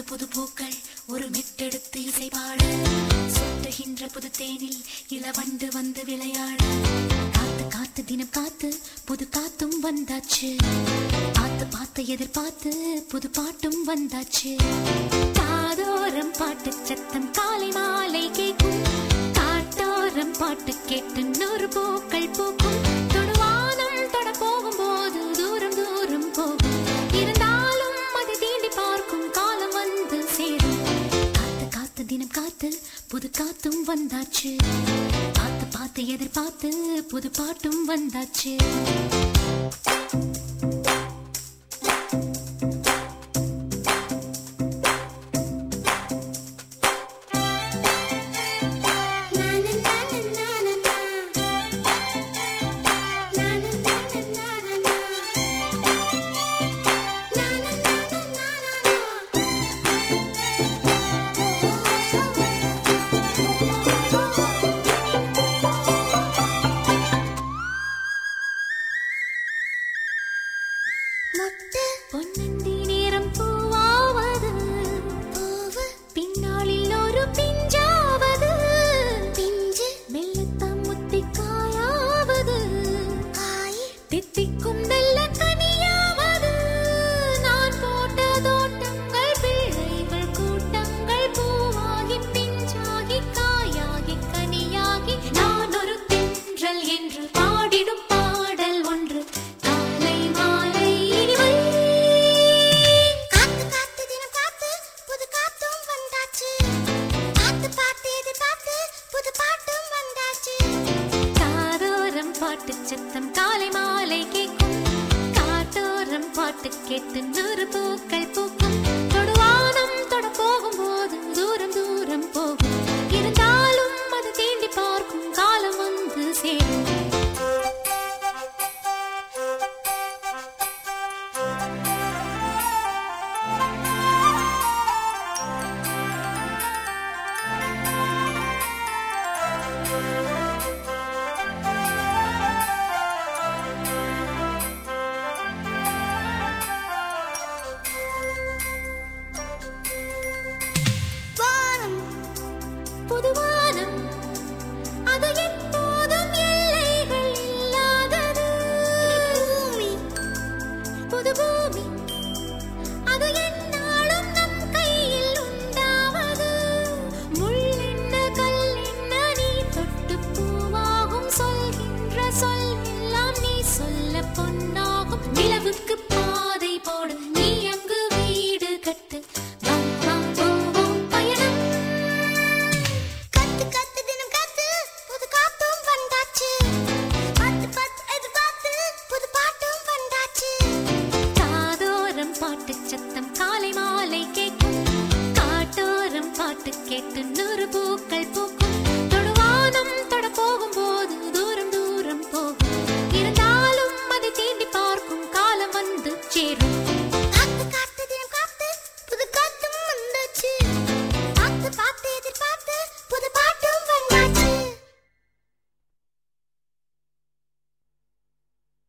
புது பூக்கள் ஒரு மெட்டெடுத்து இசை பாட, சுற்றுகின்ற புது தேனில் இளவண்டு வந்து விளையாட, காத்து காத்து தினம் காத்து புது காத்தும் வந்தாச்சு, பார்த்து பார்த்து எதிர்பார்த்து புது பாட்டும் வந்தாச்சு. காதோரம் பாட்டு சத்தம் காலை மாலை கேட்கும், காட்டோரம் பாட்டு கேட்டு நூறு பூக்கள் பூக்கும். தொடுவானம் தொட போகும்போது தூரம் தூரம் போகும், இருந்தாலும் அதை தீண்டி பார்க்கும் காலம் வந்து சேரும். காத்து காத்து தினம் காத்து புது காத்தும் வந்தாச்சு, பார்த்து பார்த்து எதிர்பார்த்து புது பாட்டும் வந்தாச்சு. பொன்னந்தி நேரம் பூவாவது, பூவு பின்னாளில் ஒரு பிஞ்சாவது, பிஞ்சு மெல்லத்தாம் முத்தி காயாவது, காய் தித்திக்கும் நல்ல கனியாவது. நான் போட்ட தோட்டங்கள் பிள்ளைகள் கூட்டங்கள் பூவாகி பிஞ்சாகி காயாகி கனியாகி, நான் ஒரு தென்றல் என்று பாடிடும் பாடல் ஒன்று காலை மாலை. பாட்டு சத்தம் காலை மாலை கேட்கும், காட்டோரம் பாட்டு கேட்டு நூறு பூக்கள் பூக்கும். தொடுவானம் தொட போகும்போது தூரம் தூரம் போகும், இருந்தாலும் அது தீண்டி பார்க்கும் காலம் வந்து சேரும். புதுவானம் அது எப்போதும் எல்லைகள் இல்லாதது, பூமி புது பூமி அது